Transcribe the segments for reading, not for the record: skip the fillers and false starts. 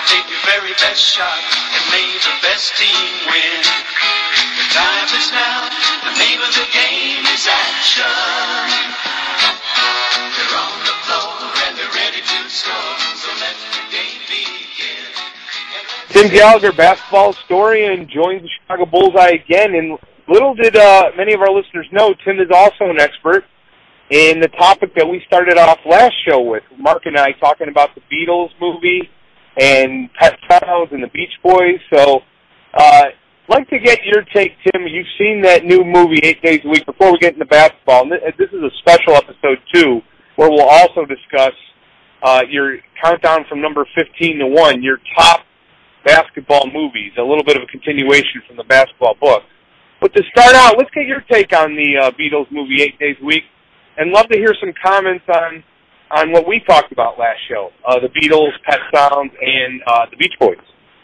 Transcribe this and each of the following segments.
Take your very best shot and may the best team win. The time is now. The name of the game is action. They're on the floor and they're ready to score. So let the game begin. Tim Gallagher, basketball historian, joins the Chicago Bullseye again. And little did many of our listeners know, Tim is also an expert in the topic that we started off last show with. Mark and I talking about the Beatles movie and Pet Sounds and the Beach Boys. So I'd like to get your take, Tim. You've seen that new movie 8 days a week. Before we get into basketball, and this is a special episode, too, where we'll also discuss your countdown from number 15 to 1, your top basketball movies, a little bit of a continuation from the basketball book. But to start out, let's get your take on the Beatles movie 8 days a week, and love to hear some comments on what we talked about last show, the Beatles, Pet Sounds, and the Beach Boys.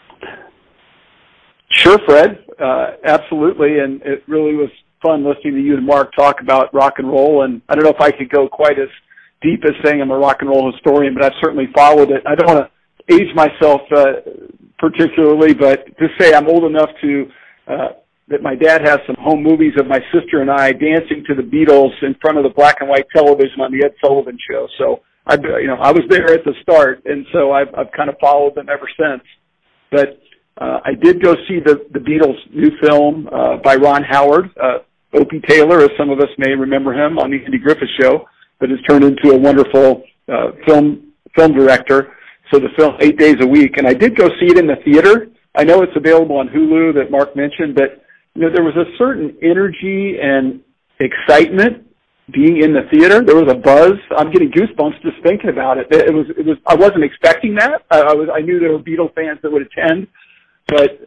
Sure, Fred. Absolutely, and it really was fun listening to you and Mark talk about rock and roll, and I don't know if I could go quite as deep as saying I'm a rock and roll historian, but I've certainly followed it. I don't want to age myself particularly, but to say I'm old enough to that my dad has some home movies of my sister and I dancing to the Beatles in front of the black and white television on the Ed Sullivan Show. So I was there at the start, and so I've kind of followed them ever since. But I did go see the Beatles' new film by Ron Howard, Opie Taylor, as some of us may remember him on the Andy Griffith Show, but has turned into a wonderful film director. So the film 8 days a week, and I did go see it in the theater. I know it's available on Hulu that Mark mentioned, but there was a certain energy and excitement being in the theater. There was a buzz. I'm getting goosebumps just thinking about it. It was. I wasn't expecting that. I knew there were Beatles fans that would attend, but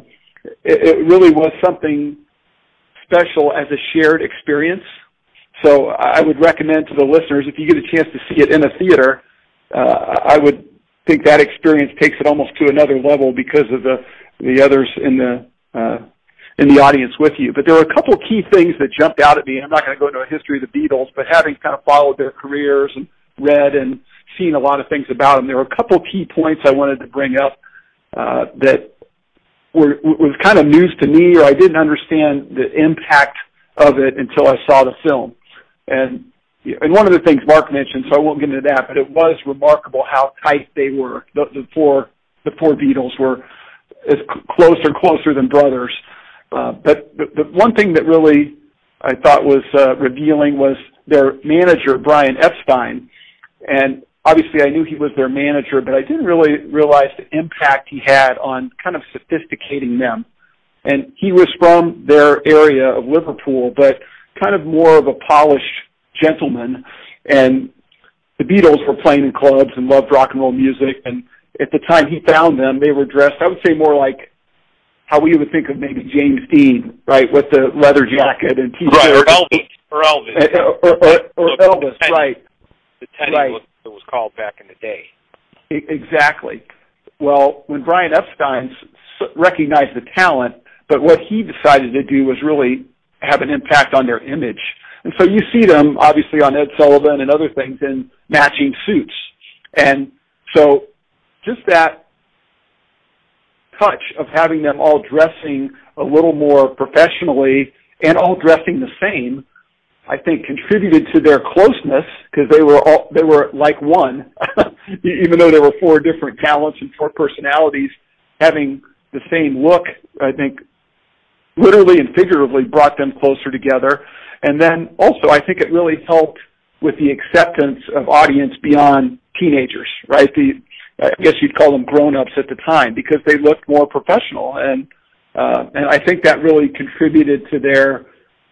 it really was something special as a shared experience. So I would recommend to the listeners, if you get a chance to see it in a theater, I would think that experience takes it almost to another level because of the others in the audience with you. But there were a couple of key things that jumped out at me. I'm not going to go into a history of the Beatles, but having kind of followed their careers and read and seen a lot of things about them, there were a couple of key points I wanted to bring up that was kind of news to me, or I didn't understand the impact of it until I saw the film. And one of the things Mark mentioned, so I won't get into that, but it was remarkable how tight they were. The four Beatles were as closer than brothers. But the one thing that really I thought was revealing was their manager, Brian Epstein. And obviously I knew he was their manager, but I didn't really realize the impact he had on kind of sophisticating them. And he was from their area of Liverpool, but kind of more of a polished gentleman. And the Beatles were playing in clubs and loved rock and roll music. And at the time he found them, they were dressed, I would say, more like how we would think of maybe James Dean, right, with the leather jacket and T-shirt. Right, or Elvis. Or Elvis, right. The Teddy right. look that was called back in the day. Exactly. Well, when Brian Epstein recognized the talent, but what he decided to do was really have an impact on their image. And so you see them, obviously, on Ed Sullivan and other things in matching suits. And so just that touch of having them all dressing a little more professionally and all dressing the same, I think contributed to their closeness, because they were like one, even though there were four different talents and four personalities. Having the same look, I think, literally and figuratively brought them closer together. And then also, I think it really helped with the acceptance of audience beyond teenagers, right? I guess you'd call them grown-ups at the time, because they looked more professional. And I think that really contributed to their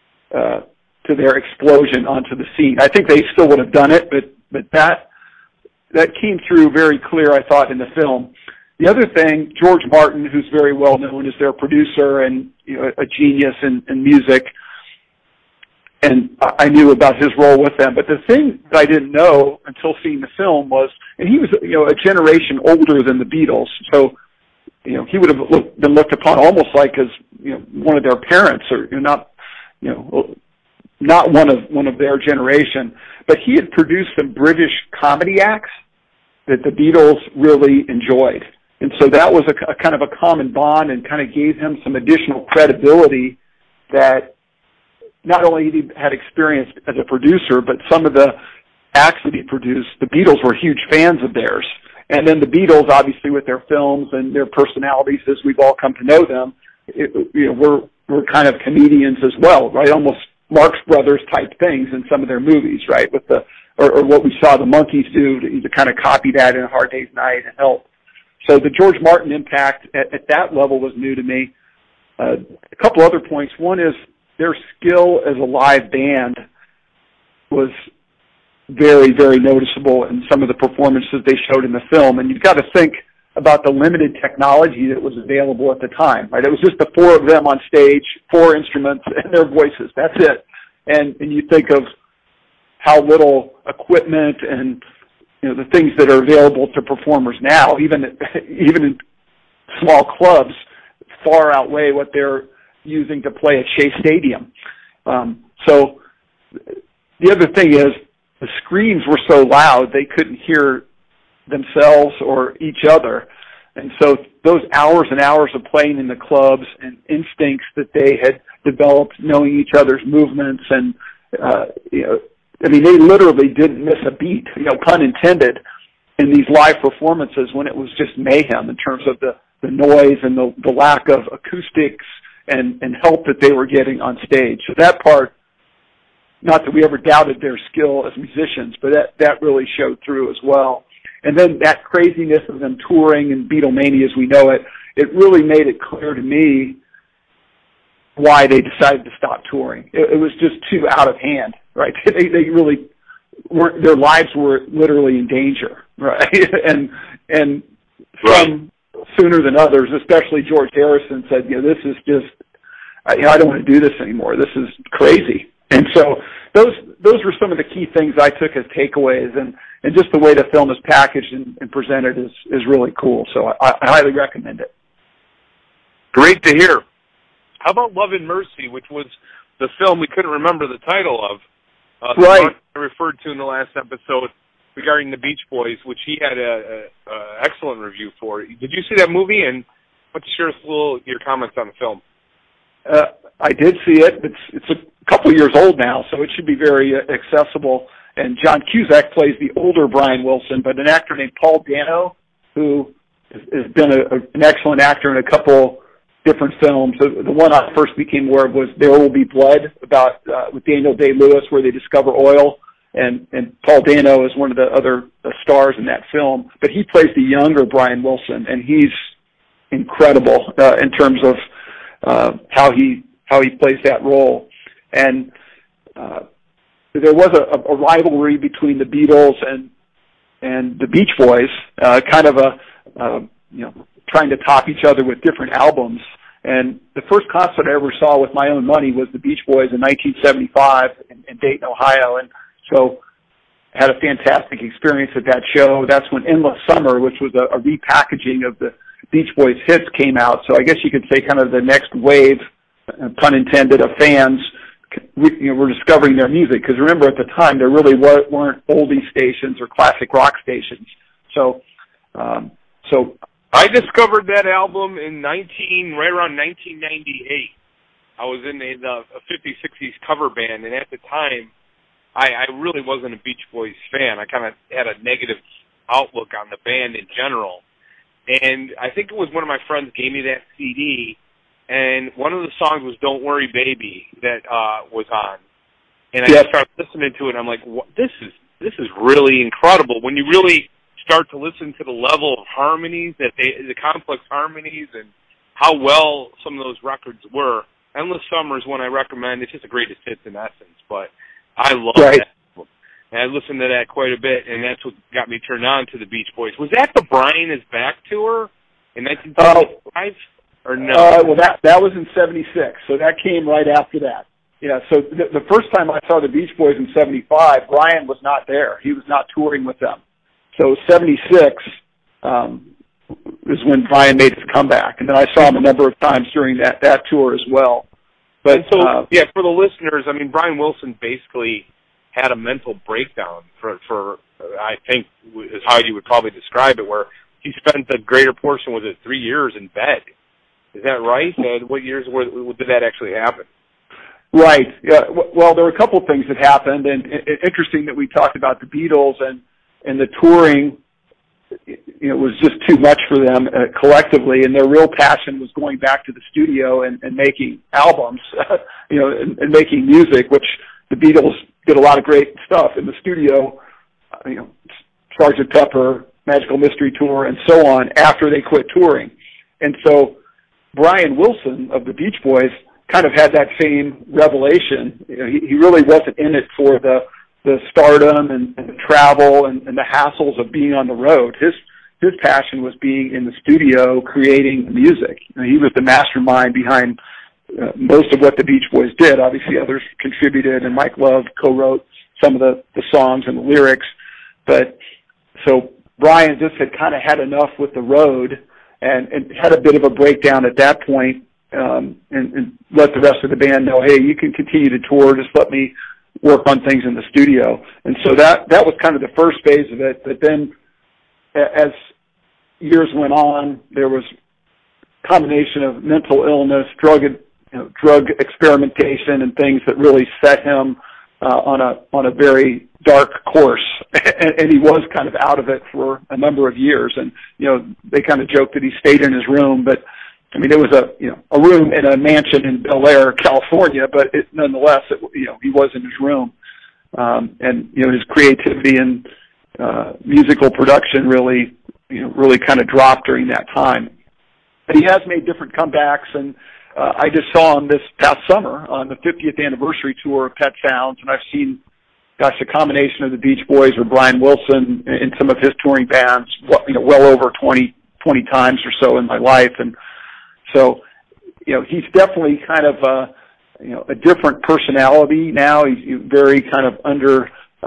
explosion onto the scene. I think they still would have done it, but that came through very clear, I thought, in the film. The other thing, George Martin, who's very well known as their producer and a genius in music, and I knew about his role with them. But the thing that I didn't know until seeing the film was, and he was a generation older than the Beatles, so he would have been looked upon almost like as one of their parents, or not one of their generation. But he had produced some British comedy acts that the Beatles really enjoyed. And so that was a kind of a common bond and kind of gave him some additional credibility that not only he had experienced as a producer, but some of the acts that he produced, the Beatles were huge fans of theirs. And then the Beatles, obviously, with their films and their personalities, as we've all come to know them, were kind of comedians as well, right? Almost Marx Brothers type things in some of their movies, right? With or what we saw the Monkees do to kind of copy that in A Hard Day's Night and Help. So the George Martin impact at that level was new to me. A couple other points. One is their skill as a live band was very, very noticeable in some of the performances they showed in the film. And you've got to think about the limited technology that was available at the time, right? It was just the four of them on stage, four instruments, and their voices. That's it. And you think of how little equipment and the things that are available to performers now, even in small clubs, far outweigh what they're using to play at Shea Stadium. So the other thing is the screams were so loud they couldn't hear themselves or each other. And so those hours and hours of playing in the clubs and instincts that they had developed, knowing each other's movements and, they literally didn't miss a beat, pun intended, in these live performances when it was just mayhem in terms of the noise and the lack of acoustics and help that they were getting on stage. So that part, not that we ever doubted their skill as musicians, but that really showed through as well. And then that craziness of them touring and Beatlemania as we know it, it really made it clear to me why they decided to stop touring. It was just too out of hand, right? They really weren't, their lives were literally in danger, right? and some sooner than others, especially George Harrison, said, this is just, I don't want to do this anymore. This is crazy. And so those were some of the key things I took as takeaways, and just the way the film is packaged and presented is really cool. So I highly recommend it. Great to hear. How about Love and Mercy, which was the film we couldn't remember the title of? Right. I referred to in the last episode regarding the Beach Boys, which he had a excellent review for. Did you see that movie? And why don't you share us your comments on the film? I did see it. It's a couple years old now, so it should be very accessible. And John Cusack plays the older Brian Wilson, but an actor named Paul Dano, who has been an excellent actor in a couple different films. The one I first became aware of was There Will Be Blood, about with Daniel Day-Lewis, where they discover oil, and Paul Dano is one of the other stars in that film. But he plays the younger Brian Wilson, and he's incredible in terms of how he plays that role. And there was a rivalry between the Beatles and the Beach Boys, kind of trying to top each other with different albums. And the first concert I ever saw with my own money was the Beach Boys in 1975 in Dayton, Ohio. And so I had a fantastic experience at that show. That's when Endless Summer, which was a repackaging of the Beach Boys hits, came out. So I guess you could say kind of the next wave, pun intended, of fans were discovering their music. Because remember, at the time, there really weren't oldie stations or classic rock stations. So I discovered that album right around 1998. I was in a 50s, 60s cover band, and at the time, I really wasn't a Beach Boys fan. I kind of had a negative outlook on the band in general. And I think it was one of my friends gave me that CD, and one of the songs was Don't Worry Baby that was on. And I started listening to it, and I'm like, this is really incredible. When you really start to listen to the level of harmonies, the complex harmonies, and how well some of those records were. Endless Summer is one I recommend. It's just the greatest hits in essence, but I love that album. And I listened to that quite a bit, and that's what got me turned on to the Beach Boys. Was that the Brian Is Back tour in 1975? Or no? Well, that was in 76, so that came right after that. Yeah, so the first time I saw the Beach Boys in 75, Brian was not there. He was not touring with them. So 76 is when Brian made his comeback, and then I saw him a number of times during that tour as well. But for the listeners, Brian Wilson basically had a mental breakdown for I think is how you would probably describe it, where he spent the greater portion, was it 3 years in bed? Is that right? What years did that actually happen? Right. Yeah. Well, there were a couple of things that happened, and interesting that we talked about the Beatles and the touring. Was just too much for them collectively, and their real passion was going back to the studio and making albums, and making music, which the Beatles did a lot of great stuff in the studio, Sgt. Pepper, Magical Mystery Tour, and so on, after they quit touring. And so Brian Wilson of the Beach Boys kind of had that same revelation. He really wasn't in it for the stardom and the travel and the hassles of being on the road. His passion was being in the studio creating music. He was the mastermind behind most of what the Beach Boys did. Obviously, others contributed, and Mike Love co-wrote some of the songs and the lyrics. But so Brian just had kind of had enough with the road and had a bit of a breakdown at that point, and let the rest of the band know, hey, you can continue to tour, just let me work on things in the studio. And so that was kind of the first phase of it. But then as years went on, there was a combination of mental illness, drug experimentation, and things that really set him on a very dark course. And he was kind of out of it for a number of years. And, they kind of joked that he stayed in his room, but I mean, it was a room in a mansion in Bel Air, California, but nonetheless, he was in his room. And, his creativity and musical production really kind of dropped during that time. But he has made different comebacks, and I just saw him this past summer on the 50th anniversary tour of Pet Sounds, and I've seen, a combination of the Beach Boys or Brian Wilson in some of his touring bands, well over 20 times or so in my life. And so, he's definitely kind of a different personality now. He's very kind of under,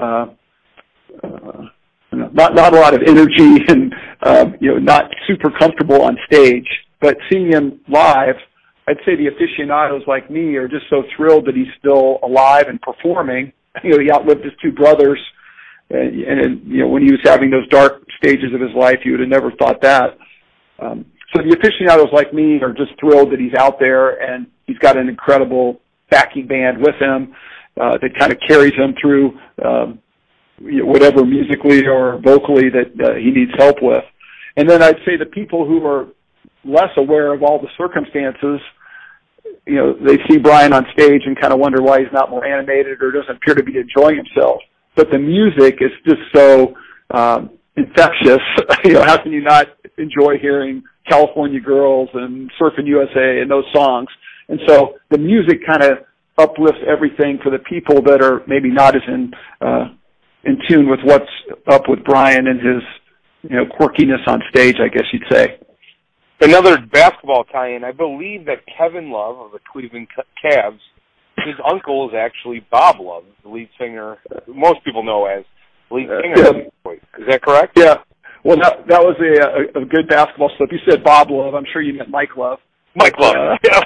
not a lot of energy and, not super comfortable on stage. But seeing him live, I'd say the aficionados like me are just so thrilled that he's still alive and performing. He outlived his two brothers. And when he was having those dark stages of his life, you would have never thought that. So the aficionados like me are just thrilled that he's out there, and he's got an incredible backing band with him that kind of carries him through whatever musically or vocally that he needs help with. And then I'd say the people who are less aware of all the circumstances, they see Brian on stage and kind of wonder why he's not more animated or doesn't appear to be enjoying himself. But the music is just so infectious. How can you not enjoy hearing California Girls and Surfing USA and those songs? And so the music kind of uplifts everything for the people that are maybe not as in tune with what's up with Brian and his quirkiness on stage, I guess you'd say. Another basketball tie-in, I believe that Kevin Love of the Cleveland Cavs, his uncle is actually Bob Love, the lead singer, most people know as lead singer. Is that correct? Yeah. Well, that was a good basketball slip. You said Bob Love. I'm sure you meant Mike Love. Mike Love.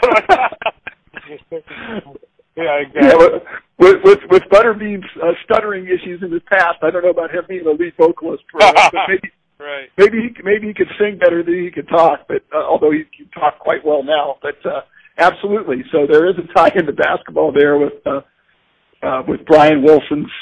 Yeah, exactly. Yeah, with Butterbean's stuttering issues in his past, I don't know about him being a lead vocalist for us, but maybe. Right. Maybe he could sing better than he could talk, but although he can talk quite well now. But absolutely, so there is a tie into basketball there with Brian Wilson's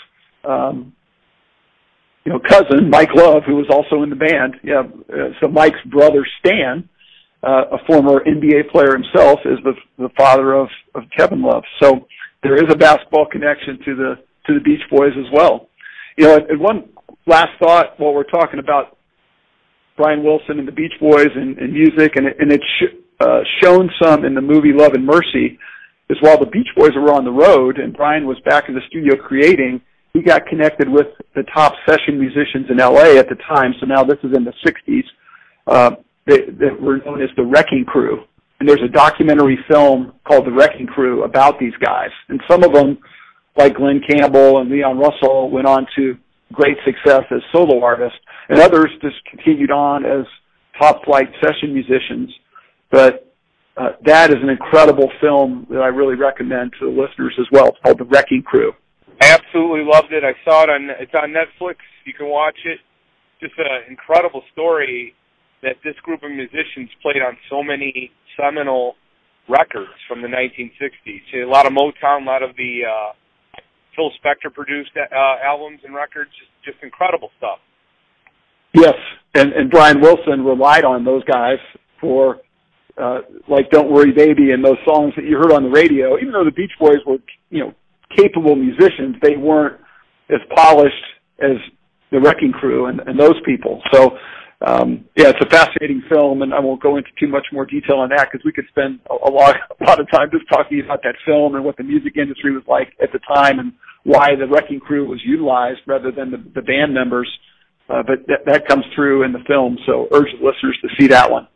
cousin Mike Love, who was also in the band. Yeah, so Mike's brother Stan, a former NBA player himself, is the father of Kevin Love. So there is a basketball connection to the Beach Boys as well. And one last thought while we're talking about Brian Wilson and the Beach Boys and music, and it's shown some in the movie Love and Mercy, is while the Beach Boys were on the road and Brian was back in the studio creating, he got connected with the top session musicians in L.A. at the time. So now this is in the 60s. That were known as the Wrecking Crew. And there's a documentary film called The Wrecking Crew about these guys. And some of them, like Glenn Campbell and Leon Russell, went on to great success as solo artists, and others just continued on as top-flight session musicians. But that is an incredible film that I really recommend to the listeners as well. It's called The Wrecking Crew. Absolutely loved it. I saw it it's on Netflix. You can watch it. Just an incredible story. that this group of musicians played on so many seminal records from the 1960s. A lot of Motown, a lot of the Phil Spector produced albums and records, just incredible stuff. Yes, and Brian Wilson relied on those guys for like "Don't Worry Baby" and those songs that you heard on the radio. Even though the Beach Boys were, capable musicians, they weren't as polished as the Wrecking Crew and those people. So, it's a fascinating film, and I won't go into too much more detail on that because we could spend a lot of time just talking about that film and what the music industry was like at the time and why the Wrecking Crew was utilized rather than the band members. But that comes through in the film, so urge the listeners to see that one.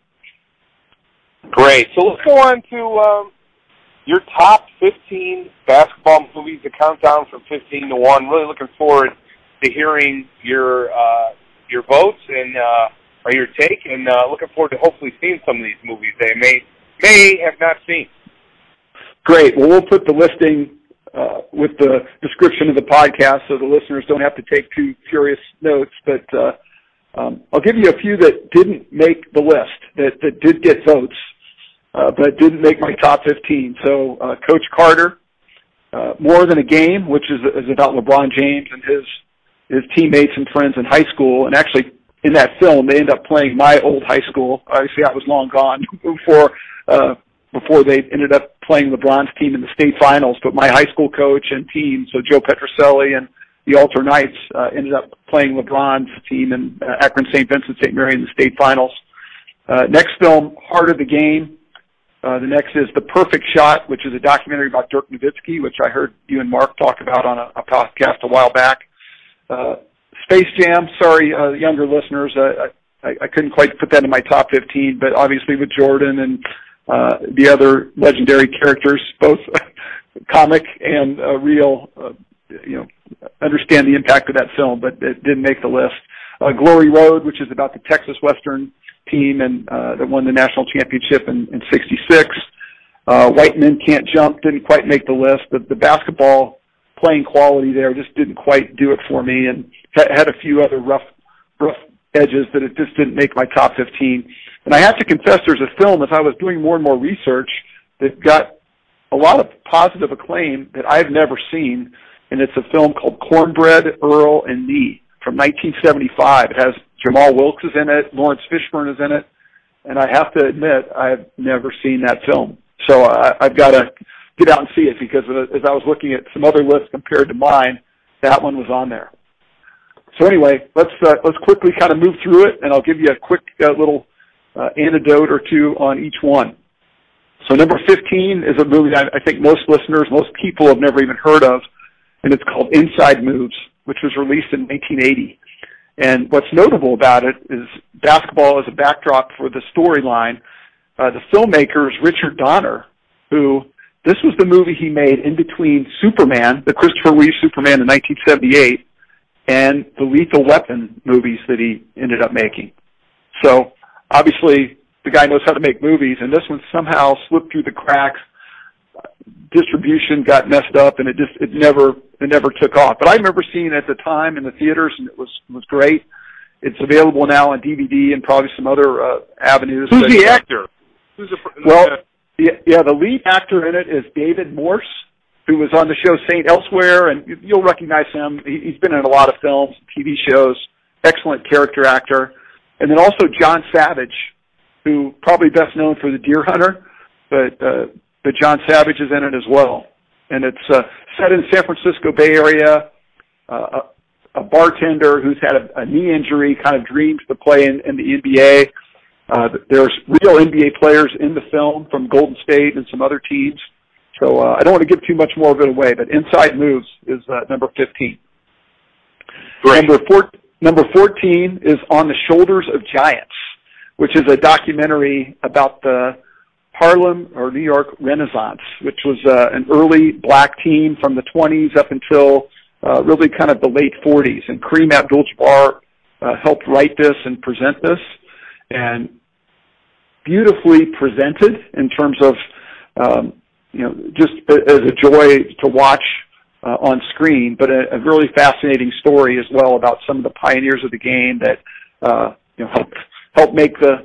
Great. So let's go on to your top 15 basketball movies, the countdown from 15 to 1. Really looking forward to hearing your votes and or your take, and looking forward to hopefully seeing some of these movies they may have not seen. Great. Well, we'll put the listing with the description of the podcast so the listeners don't have to take too furious notes, but I'll give you a few that didn't make the list, that did get votes, but didn't make my top 15. So Coach Carter, More Than a Game, which is about LeBron James and his teammates and friends in high school, and actually in that film they end up playing my old high school. Obviously I was long gone before they ended up playing LeBron's team in the state finals, but my high school coach and team, so Joe Petroselli and the Alter Knights, ended up playing LeBron's team in Akron St. Vincent St. Mary in the state finals. Next film, Heart of the Game. The next is The Perfect Shot, which is a documentary about Dirk Nowitzki, which I heard you and Mark talk about on a podcast a while back. Space Jam, sorry, younger listeners, I couldn't quite put that in my top 15, but obviously with Jordan and the other legendary characters, both comic and real, understand the impact of that film, but it didn't make the list. Glory Road, which is about the Texas Western team and that won the national championship in '66. White Men Can't Jump didn't quite make the list. The basketball playing quality there just didn't quite do it for me, and had a few other rough edges that it just didn't make my top 15. And I have to confess, there's a film, as I was doing more and more research, that got a lot of positive acclaim that I've never seen, and it's a film called Cornbread, Earl, and Me from 1975. It has Jamal Wilkes is in it, Lawrence Fishburne is in it, and I have to admit, I've never seen that film. So I've got to get out and see it, because as I was looking at some other lists compared to mine, that one was on there. So anyway, let's quickly kind of move through it, and I'll give you a quick little anecdote or two on each one. So number 15 is a movie that I think most listeners, most people have never even heard of, and it's called Inside Moves, which was released in 1980. And what's notable about it is basketball as a backdrop for the storyline. The filmmaker is Richard Donner, who this was the movie he made in between Superman, the Christopher Reeve Superman in 1978, and the Lethal Weapon movies that he ended up making. So obviously the guy knows how to make movies, and this one somehow slipped through the cracks. Distribution got messed up, and it never took off. But I remember seeing it at the time in the theaters, and it was great. It's available now on DVD and probably some other avenues. Who's the actor? The lead actor in it is David Morse, who was on the show St. Elsewhere, and you'll recognize him. He's been in a lot of films, TV shows, excellent character actor. And then also John Savage, who probably best known for The Deer Hunter, but John Savage is in it as well. And it's set in San Francisco Bay Area. A bartender who's had a knee injury kind of dreams to play in the NBA. There's real NBA players in the film from Golden State and some other teams. So I don't want to give too much more of it away, but Inside Moves is number 15. Great. Number 14 is On the Shoulders of Giants, which is a documentary about the Harlem or New York Renaissance, which was an early black team from the 20s up until really kind of the late 40s. And Kareem Abdul-Jabbar helped write this and present this, and beautifully presented in terms of, just as a joy to watch on screen, but a really fascinating story as well about some of the pioneers of the game that helped make the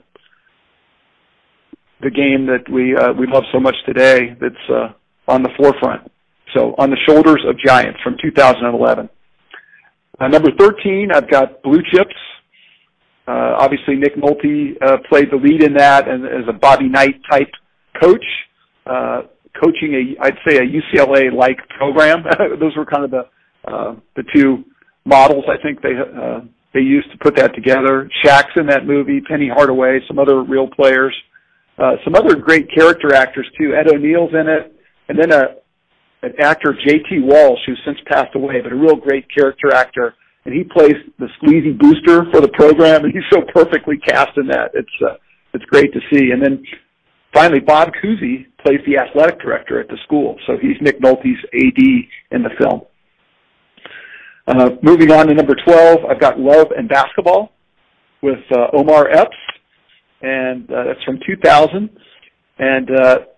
game that we love so much today. That's on the forefront. So, On the Shoulders of Giants from 2011. Number 13, I've got Blue Chips. Obviously, Nick Nolte played the lead in that, and as a Bobby Knight type coach, coaching I'd say a UCLA-like program. Those were kind of the two models I think they used to put that together. Shaq's in that movie, Penny Hardaway, some other real players, some other great character actors too. Ed O'Neill's in it, and then an actor, J.T. Walsh, who's since passed away, but a real great character actor, and he plays the sleazy booster for the program, and he's so perfectly cast in that. It's great to see. And then finally, Bob Cousy plays the athletic director at the school, so he's Nick Nolte's AD in the film. Moving on to number 12, I've got Love and Basketball with Omar Epps, and that's from 2000. And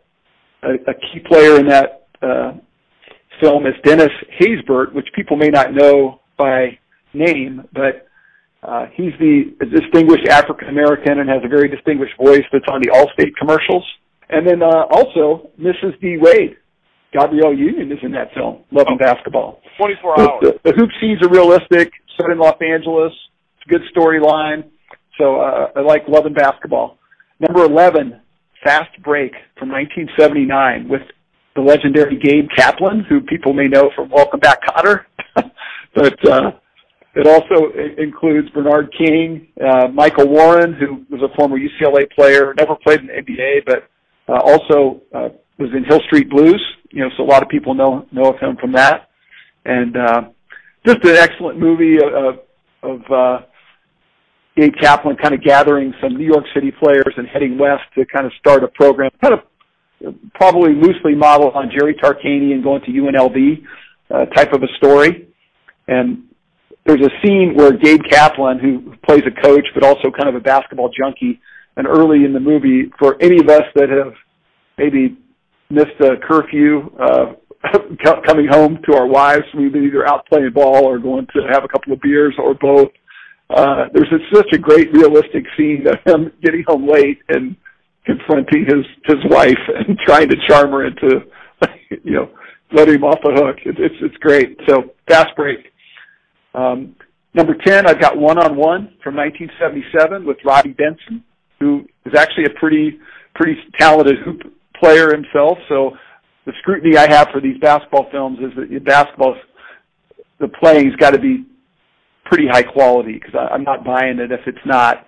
a key player in that film is Dennis Haysbert, which people may not know by name, but he's the distinguished African-American and has a very distinguished voice that's on the Allstate commercials. And then also Mrs. D. Wade, Gabrielle Union, is in that film, Love and Basketball. 24 hours. The hoop scenes are realistic, set in Los Angeles. It's a good storyline. So I like Love and Basketball. Number 11, Fast Break from 1979 with the legendary Gabe Kaplan, who people may know from Welcome Back, Kotter. But it also includes Bernard King, Michael Warren, who was a former UCLA player, never played in the NBA, but also was in Hill Street Blues. So a lot of people know of him from that. And just an excellent movie of Gabe Kaplan kind of gathering some New York City players and heading west to kind of start a program, kind of probably loosely modeled on Jerry Tarkanian and going to UNLV type of a story. And there's a scene where Gabe Kaplan, who plays a coach but also kind of a basketball junkie, and early in the movie, for any of us that have maybe missed a curfew coming home to our wives, we've been either out playing ball or going to have a couple of beers or both. There's such a great realistic scene of him getting home late and confronting his wife and trying to charm her into, letting him off the hook. It's great. So Fast Break. Number 10, I've got One on One from 1977 with Roddy Benson, who is actually a pretty talented hoop player himself. So the scrutiny I have for these basketball films is that the playing's got to be pretty high quality, because I'm not buying it if it's not.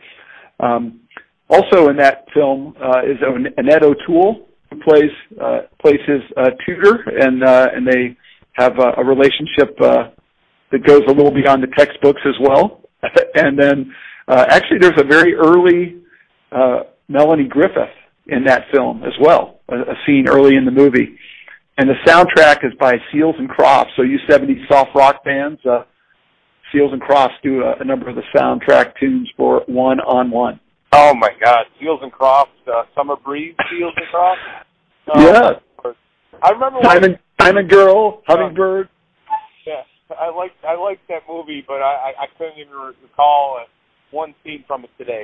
Also in that film is Annette O'Toole, who plays his tutor, and they have a relationship that goes a little beyond the textbooks as well. And then actually there's a very early Melanie Griffith in that film as well, a scene early in the movie. And the soundtrack is by Seals and Crofts, so you 70s soft rock bands, Seals and Crofts do a number of the soundtrack tunes for One on One. Oh my God, Seals and Crofts, Summer Breeze, Seals and Crofts. Yeah. I remember Diamond Girl, Hummingbird. Yeah, I liked that movie, but I couldn't even recall one scene from it today.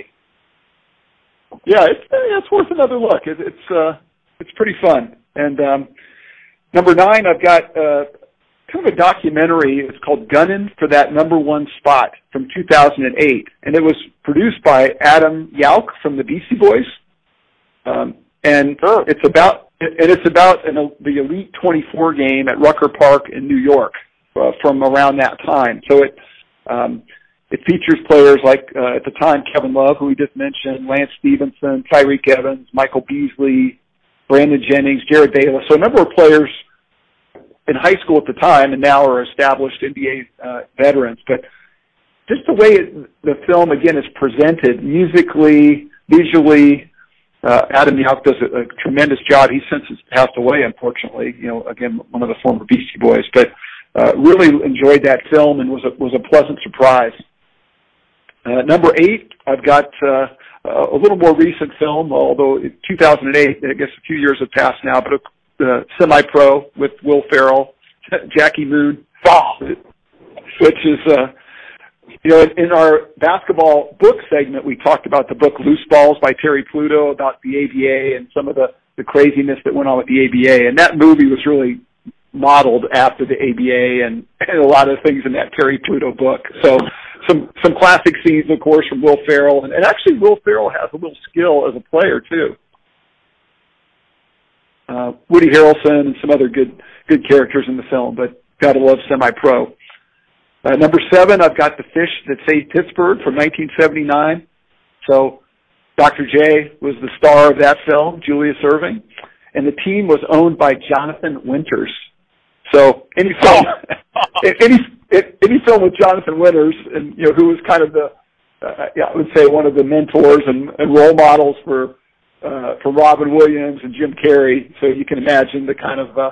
Yeah, it's worth another look. It's pretty fun. And number 9, I've got kind of a documentary. It's called Gunnin' for That Number One Spot from 2008, and it was produced by Adam Yauch from the Beastie Boys. And sure. It's about the Elite 24 game at Rucker Park in New York from around that time. So it features players like at the time Kevin Love, who we just mentioned, Lance Stevenson, Tyreek Evans, Michael Beasley, Brandon Jennings, Jared Bayless. So a number of players in high school at the time and now are established NBA veterans. But just the way the film, again, is presented musically, visually, Adam Yauch does a tremendous job. He's since passed away, unfortunately, again, one of the former Beastie Boys. But really enjoyed that film and was a pleasant surprise. Number 8, I've got a little more recent film, although 2008, I guess a few years have passed now, but Semi-Pro with Will Ferrell, Jackie Moon, which is In our basketball book segment, we talked about the book Loose Balls by Terry Pluto, about the ABA and some of the craziness that went on with the ABA. And that movie was really modeled after the ABA and a lot of things in that Terry Pluto book. So some classic scenes, of course, from Will Ferrell. And actually, Will Ferrell has a little skill as a player, too. Woody Harrelson and some other good characters in the film, but gotta love Semi-Pro. Number 7, I've got The Fish That Saved Pittsburgh from 1979. So Dr. J was the star of that film, Julius Erving, and the team was owned by Jonathan Winters. So any film, any film with Jonathan Winters, and who was kind of I would say one of the mentors and role models for Robin Williams and Jim Carrey. So you can imagine the kind of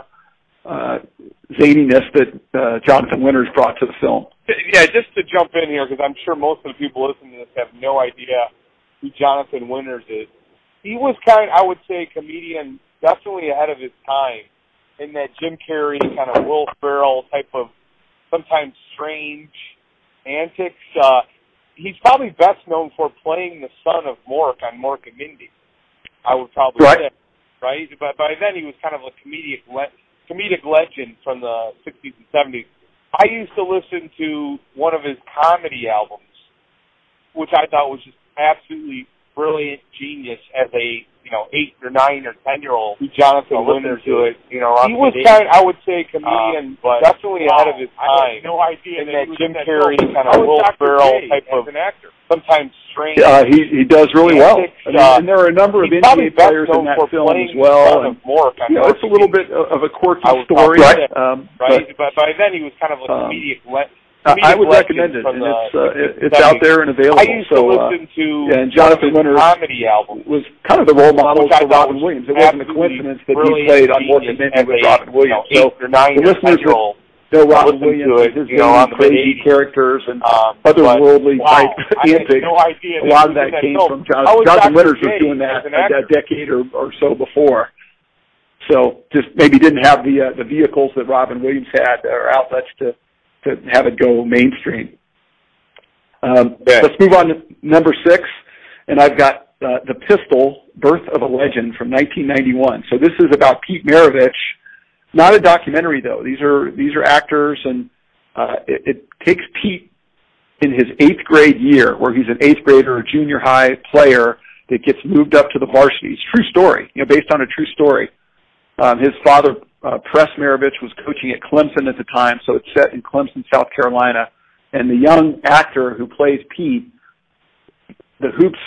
zaniness that Jonathan Winters brought to the film. Yeah, just to jump in here, because I'm sure most of the people listening to this have no idea who Jonathan Winters is. He was I would say, a comedian definitely ahead of his time in that Jim Carrey kind of Will Ferrell type of sometimes strange antics. He's probably best known for playing the son of Mork on Mork and Mindy, I would probably say, right? But by then he was kind of a comedic legend from the 60s and 70s. I used to listen to one of his comedy albums, which I thought was just absolutely brilliant genius as a 8 or 9 or 10-year-old. Jonathan Winters to it. He was I would say, a comedian, but definitely ahead of his time. I had no idea that Jim Carrey kind of Will Ferrell type of an actor. Sometimes strange. He does really well. And there are a number of NBA players in that film as well. And, it's a little bit of a quirky story. Right. But by then he was kind of a comedic I would recommend it, and it's out there and available. I used to listen to and Jonathan Winters comedy album was kind of the role model for Robin Williams. It wasn't a coincidence that he played on Mork and Mindy with Robin Williams. So the listeners know Robin Williams, his crazy characters and otherworldly type antics. A lot of that came from Jonathan Winters was doing that a decade or so before. So just maybe didn't have the vehicles that Robin Williams had or outlets to have it go mainstream. Let's move on to number 6, and I've got The Pistol, Birth of a Legend from 1991. So this is about Pete Maravich, not a documentary though. These are actors, and it takes Pete in his 8th grade year, where he's an 8th grader, a junior high player that gets moved up to the varsity. It's a true story, based on a true story. His father, Press Maravich, was coaching at Clemson at the time, so it's set in Clemson, South Carolina. And the young actor who plays Pete, the hoops,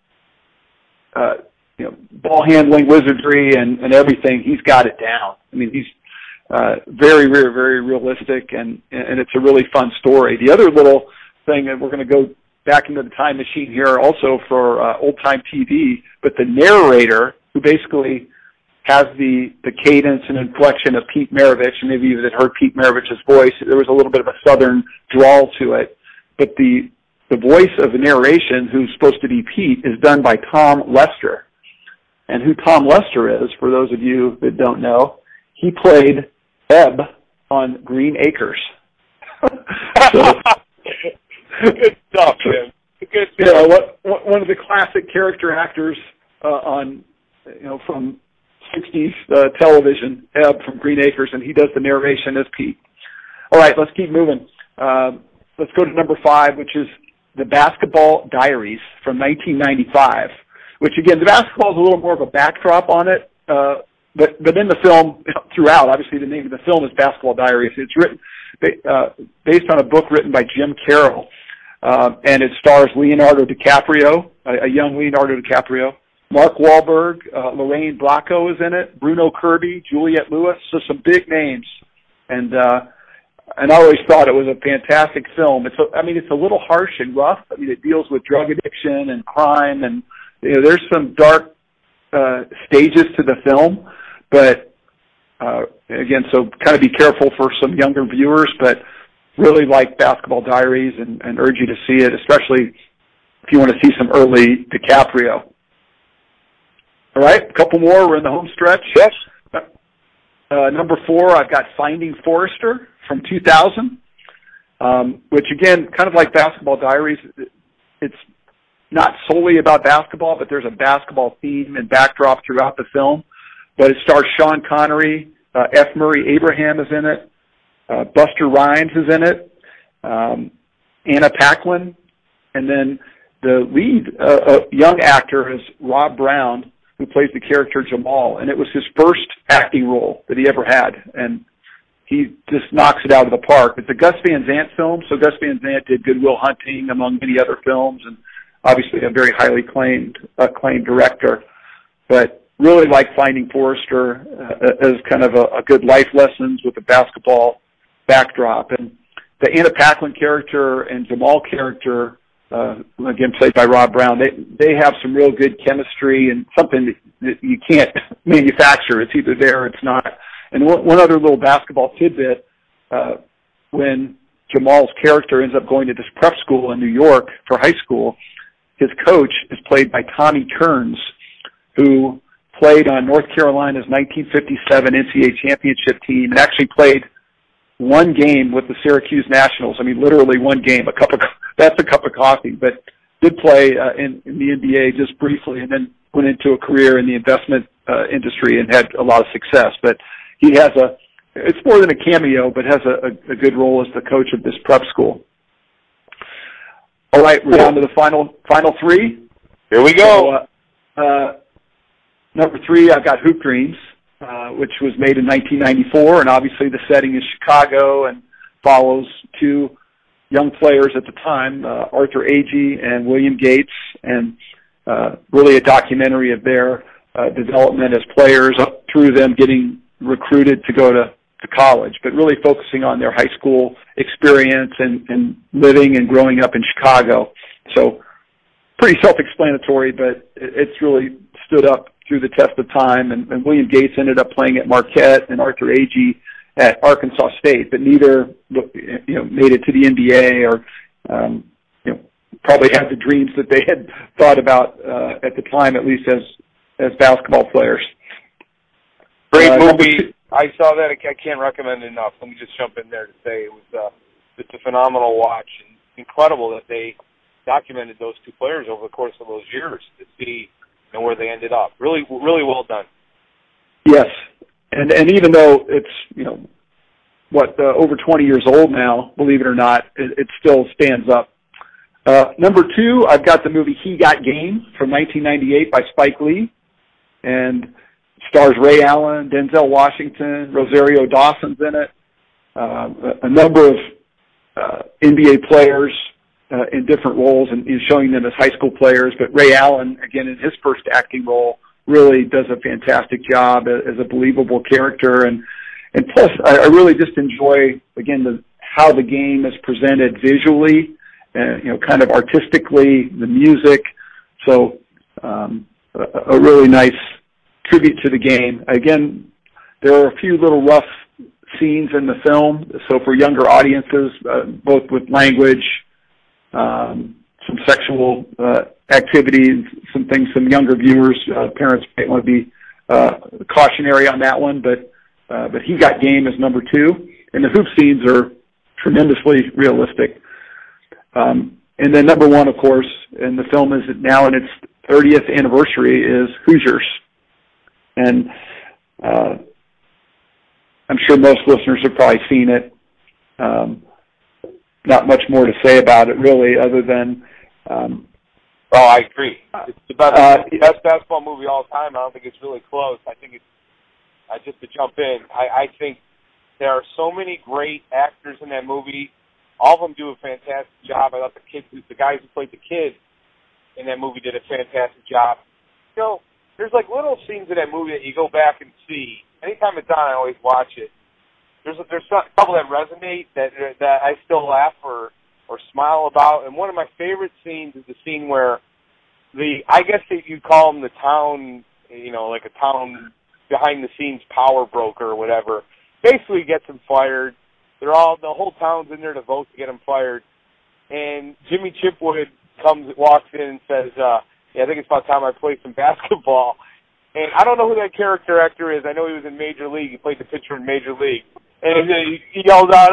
ball handling wizardry and everything, he's got it down. I mean, he's very, very, very realistic, and it's a really fun story. The other little thing, and we're going to go back into the time machine here also for old-time TV, but the narrator, who basically has the cadence and inflection of Pete Maravich, and maybe you had heard Pete Maravich's voice. There was a little bit of a southern drawl to it, but the voice of the narration, who's supposed to be Pete, is done by Tom Lester. And who Tom Lester is, for those of you that don't know, he played Ebb on Green Acres. Good stuff, man. Good stuff. Yeah, one of the classic character actors from 60s television, Ebb from Green Acres, and he does the narration as Pete. All right, let's keep moving. Let's go to number 5, which is The Basketball Diaries from 1995, which, again, the basketball is a little more of a backdrop on it, but in the film, throughout, obviously the name of the film is Basketball Diaries. It's written based on a book written by Jim Carroll, and it stars Leonardo DiCaprio, a young Leonardo DiCaprio. Mark Wahlberg, Lorraine Bracco is in it, Bruno Kirby, Juliette Lewis, so some big names. And I always thought it was a fantastic film. It's a little harsh and rough. I mean, it deals with drug addiction and crime, and there's some dark stages to the film. But again, so kind of be careful for some younger viewers. But really like Basketball Diaries, and urge you to see it, especially if you want to see some early DiCaprio. All right, a couple more. We're in the home stretch. Yes. Number 4, I've got Finding Forrester from 2000. which again, kind of like Basketball Diaries, it's not solely about basketball, but there's a basketball theme and backdrop throughout the film. But it stars Sean Connery, F. Murray Abraham is in it, Buster Rhymes is in it, Anna Paquin, and then the lead young actor is Rob Brown, who plays the character Jamal, and it was his first acting role that he ever had, and he just knocks it out of the park. It's a Gus Van Sant film, so Gus Van Sant did Good Will Hunting, among many other films, and obviously a very highly acclaimed director. But really like Finding Forrester as kind of a good life lessons with a basketball backdrop. And the Anna Paquin character and Jamal character, again played by Rob Brown, they have some real good chemistry and something that you can't manufacture. It's either there or it's not. And one other little basketball tidbit, when Jamal's character ends up going to this prep school in New York for high school, his coach is played by Tommy Kearns, who played on North Carolina's 1957 NCAA championship team and actually played one game with the Syracuse Nationals. I mean, literally one game. That's a cup of coffee, but did play in the NBA just briefly, and then went into a career in the investment industry and had a lot of success. But he has it's more than a cameo, but has a good role as the coach of this prep school. All right, we're down to the final three. Here we go. So, number 3, I've got Hoop Dreams, which was made in 1994, and obviously the setting is Chicago and follows 2 young players at the time, Arthur Agee and William Gates, and really a documentary of their development as players up through them getting recruited to go to college, but really focusing on their high school experience and living and growing up in Chicago. So pretty self-explanatory, but it's really stood up through the test of time. And William Gates ended up playing at Marquette and Arthur Agee at Arkansas State, but neither made it to the NBA or probably had the dreams that they had thought about at the time, at least as basketball players. Great movie. I saw that. I can't recommend it enough. Let me just jump in there to say it was just a phenomenal watch, and incredible that they documented those 2 players over the course of those years to see where they ended up. Really, really well done. Yes, and even though it's over 20 years old now, believe it or not, it still stands up. Number 2, I've got the movie He Got Game from 1998 by Spike Lee, and stars Ray Allen, Denzel Washington, Rosario Dawson's in it, a number of NBA players in different roles and showing them as high school players. But Ray Allen, again, in his first acting role, really does a fantastic job as a believable character. And plus, I really just enjoy, again, how the game is presented visually, kind of artistically, the music. So a really nice tribute to the game. Again, there are a few little rough scenes in the film, so for younger audiences, both with language, some sexual activities, some things some younger viewers, parents might want to be cautionary on that one, but He Got Game is number 2, and the hoop scenes are tremendously realistic. And then number 1, of course, and the film is now in its 30th anniversary, is Hoosiers. And I'm sure most listeners have probably seen it. Not much more to say about it, really, other than... I agree. It's the best basketball movie of all time. I don't think it's really close. I think it's... just to jump in, I think there are so many great actors in that movie. All of them do a fantastic job. I thought the guys who played the kids in that movie did a fantastic job. There's like little scenes in that movie that you go back and see. Anytime it's on, I always watch it. There's a couple that resonate that I still laugh or smile about. And one of my favorite scenes is the scene where I guess if you call them the town, like a town behind the scenes power broker or whatever, basically gets him fired. The whole town's in there to vote to get him fired. And Jimmy Chipwood walks in and says, I think it's about time I played some basketball. And I don't know who that character actor is. I know he was in Major League. He played the pitcher in Major League. And he yelled out,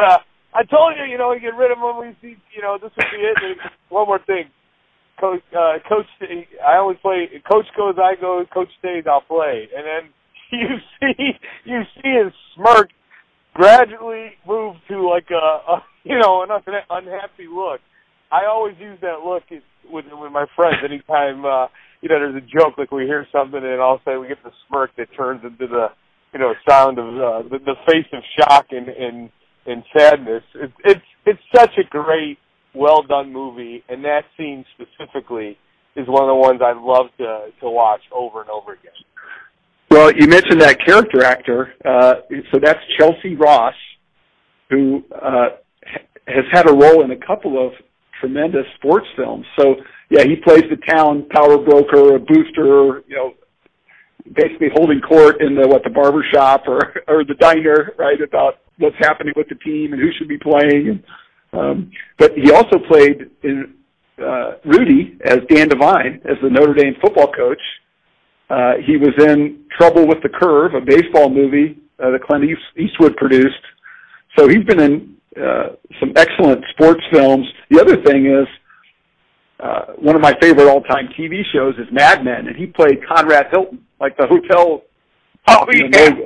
I told you, you get rid of him when we see, this would be it. And one more thing. Coach, I only play, Coach goes, I go, Coach stays, I'll play. And then you see his smirk gradually move to like an unhappy look. I always use that look with my friends anytime, there's a joke, like we hear something and all of a sudden we get the smirk that turns into the, sound of the face of shock and sadness. It's such a great, well done movie, and that scene specifically is one of the ones I love to watch over and over again. Well, you mentioned that character actor, so that's Chelsea Ross, who has had a role in a couple of tremendous sports films. So, yeah, he plays the town power broker, a booster, basically holding court in the barber shop or the diner, right, about what's happening with the team and who should be playing. But he also played in Rudy as Dan Devine, as the Notre Dame football coach. He was in Trouble with the Curve, a baseball movie that Clint Eastwood produced. So he's been in some excellent sports films. The other thing is, one of my favorite all-time TV shows is Mad Men, and he played Conrad Hilton, like the hotel. Oh, yeah.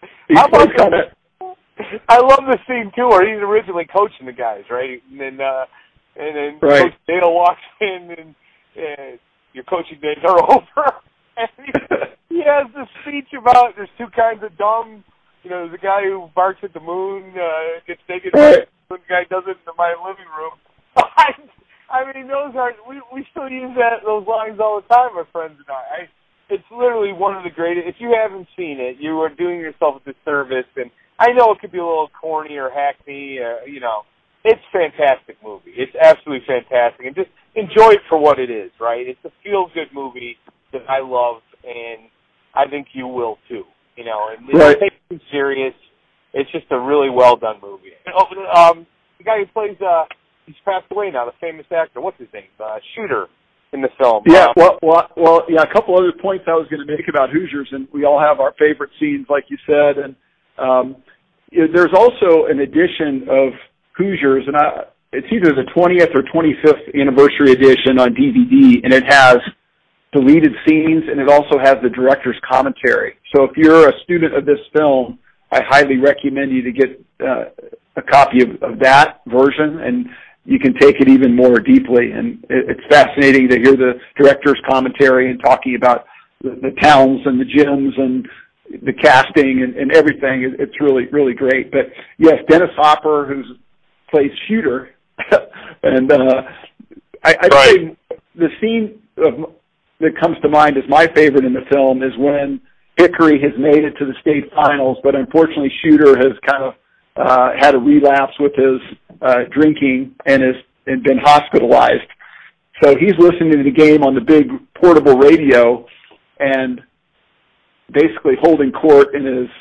I love the scene, too, where he's originally coaching the guys, right? And then right. Coach Dale walks in, and your coaching days are over. And he has this speech about there's two kinds of dumb. There's a guy who barks at the moon, gets naked, right. The guy does it in my living room. I mean, those are we still use those lines all the time, my friends and I. It's literally one of the greatest. If you haven't seen it, you are doing yourself a disservice. And I know it could be a little corny or hackney. It's a fantastic movie. It's absolutely fantastic, and just enjoy it for what it is. Right? It's a feel-good movie that I love, and I think you will too. And right. It takes it serious. It's just a really well done movie. The guy who plays he's passed away now, the famous actor. What's his name? Shooter in the film. Yeah, well, yeah. A couple other points I was going to make about Hoosiers, and we all have our favorite scenes, like you said. And there's also an edition of Hoosiers, and it's either the 20th or 25th anniversary edition on DVD, and it has deleted scenes, and it also has the director's commentary. So if you're a student of this film, I highly recommend you to get a copy of that version, and you can take it even more deeply. And it's fascinating to hear the director's commentary and talking about the towns and the gyms and the casting and everything. It's really, really great. But yes, Dennis Hopper, who plays Shooter, and I'd say the scene that comes to mind as my favorite in the film is when Hickory has made it to the state finals, but unfortunately Shooter has kind of had a relapse with his drinking and been hospitalized. So he's listening to the game on the big portable radio and basically holding court in his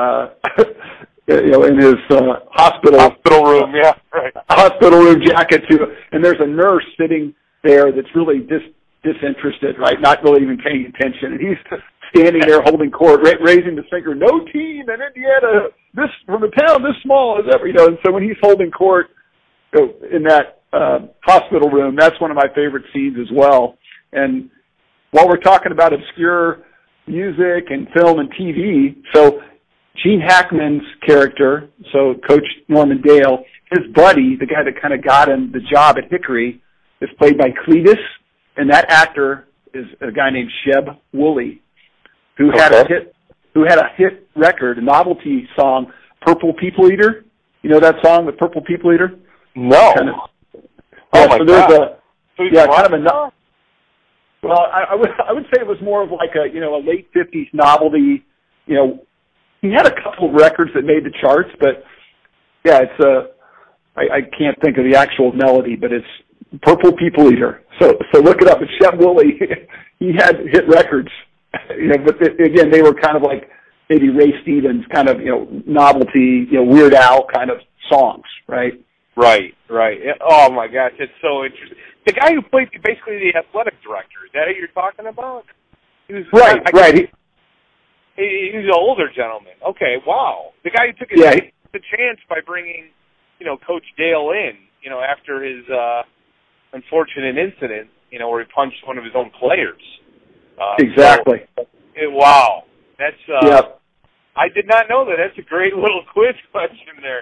hospital room, yeah, right. Hospital room jacket too. And there's a nurse sitting there that's really disinterested, right? Not really even paying attention. And he's standing there holding court, raising the finger. No team in Indiana, this from a town this small as ever, And so when he's holding court in that hospital room, that's one of my favorite scenes as well. And while we're talking about obscure music and film and TV, so Gene Hackman's character, so Coach Norman Dale, his buddy, the guy that kind of got him the job at Hickory, is played by Cletus, and that actor is a guy named Sheb Woolley, who had a hit record, a novelty song, Purple People Eater. You know that song, the Purple People Eater? No. So there's kind of a. Well, I would say it was more of like a late '50s novelty. He had a couple of records that made the charts, but yeah, it's I can't think of the actual melody, but it's Purple People Eater. So look it up. It's Sheb Woolley. He had hit records, but again, they were kind of like maybe Ray Stevens kind of novelty, Weird Al kind of songs, right? Right. Oh my gosh, it's so interesting. The guy who played basically the athletic director, is that who you're talking about? He was, right. He's an older gentleman. Okay, wow. The guy who took the chance by bringing Coach Dale in, after his unfortunate incident, where he punched one of his own players. Exactly. Wow. That's yep. I did not know that. That's a great little quiz question there.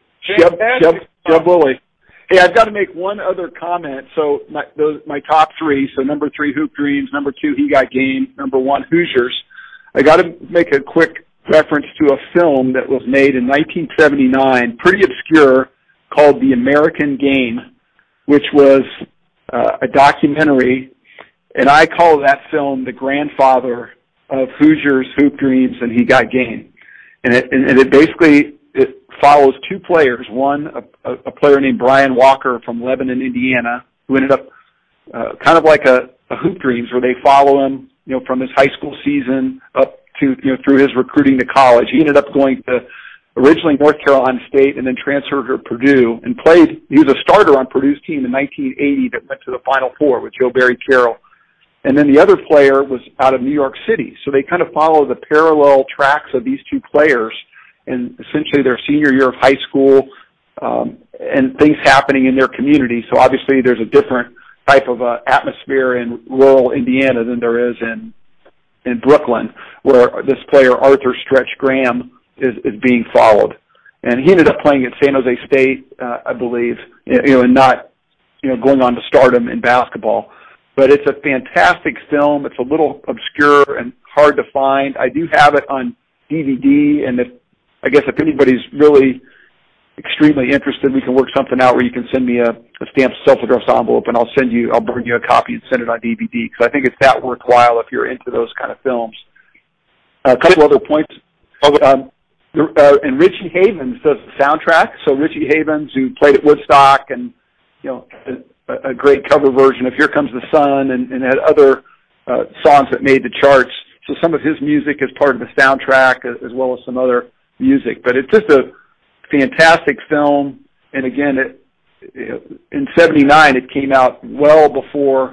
Jeb Woolley. Hey, I've got to make one other comment. So my top three. So number 3, Hoop Dreams. Number 2, He Got Game. Number 1, Hoosiers. I got to make a quick reference to a film that was made in 1979, pretty obscure, called The American Game, which was a documentary, and I call that film the grandfather of Hoosiers, Hoop Dreams, and He Got Game. And it basically follows 2 players. One, a player named Brian Walker from Lebanon, Indiana, who ended up kind of like a Hoop Dreams, where they follow him, from his high school season up to, through his recruiting to college. He ended up going to originally North Carolina State and then transferred to Purdue and he was a starter on Purdue's team in 1980 that went to the Final Four with Joe Barry Carroll. And then the other player was out of New York City. So they kind of follow the parallel tracks of these 2 players and essentially their senior year of high school, and things happening in their community. So obviously there's a different type of atmosphere in rural Indiana than there is in Brooklyn, where this player, Arthur Stretch Graham, is being followed. And he ended up playing at San Jose State, I believe, and not, going on to stardom in basketball. But it's a fantastic film. It's a little obscure and hard to find. I do have it on DVD, and if anybody's really extremely interested, we can work something out where you can send me a stamped self-addressed envelope, and I'll bring you a copy and send it on DVD, because I think it's that worthwhile if you're into those kind of films. A couple other points. And Richie Havens does the soundtrack. So Richie Havens, who played at Woodstock and, a great cover version of Here Comes the Sun and had other songs that made the charts. So some of his music is part of the soundtrack as well as some other music. But it's just a fantastic film. And again, in 79, it came out well before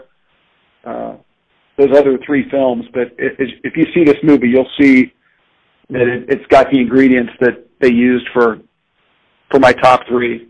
those other 3 films. But if you see this movie, you'll see that it's got the ingredients that they used for my top 3.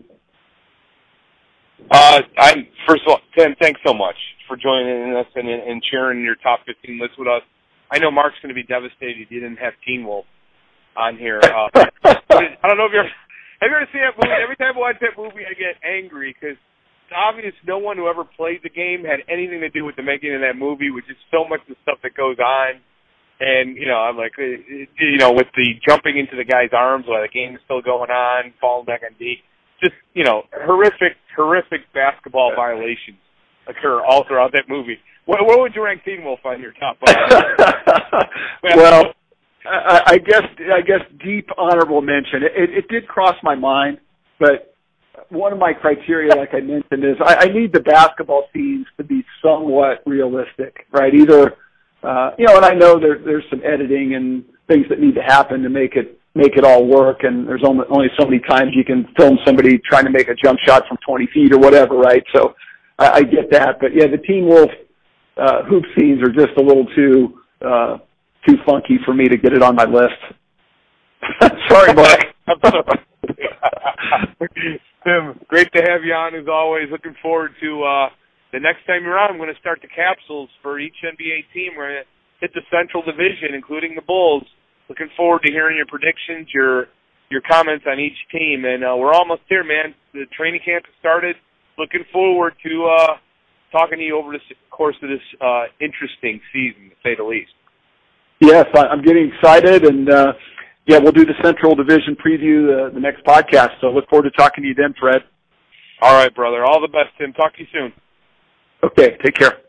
First of all, Tim, thanks so much for joining us and sharing your top 15 list with us. I know Mark's going to be devastated he didn't have Teen Wolf on here. I don't know if have you ever seen that movie? Every time I watch that movie, I get angry because it's obvious no one who ever played the game had anything to do with the making of that movie, which is so much of the stuff that goes on. And, I'm like, with the jumping into the guy's arms while the game is still going on, falling back on D, just, horrific basketball violations occur all throughout that movie. What would you rank Teen Wolf on your top 5? Well, I guess deep honorable mention. It did cross my mind, but one of my criteria, like I mentioned, is I need the basketball scenes to be somewhat realistic, right? Either, and I know there's some editing and things that need to happen to make it all work, and there's only so many times you can film somebody trying to make a jump shot from 20 feet or whatever, right? So I get that, but yeah, the Teen Wolf hoop scenes are just a little too funky for me to get it on my list. Sorry, Mark. Tim, great to have you on as always. Looking forward to the next time you're on. I'm going to start the capsules for each NBA team. We're going to hit the Central Division, including the Bulls. Looking forward to hearing your predictions, your comments on each team. And we're almost here, man. The training camp has started. Looking forward to talking to you over the course of this interesting season, to say the least. Yes, I'm getting excited, and we'll do the Central Division preview the next podcast. So look forward to talking to you then, Fred. All right, brother. All the best, Tim. Talk to you soon. Okay, take care.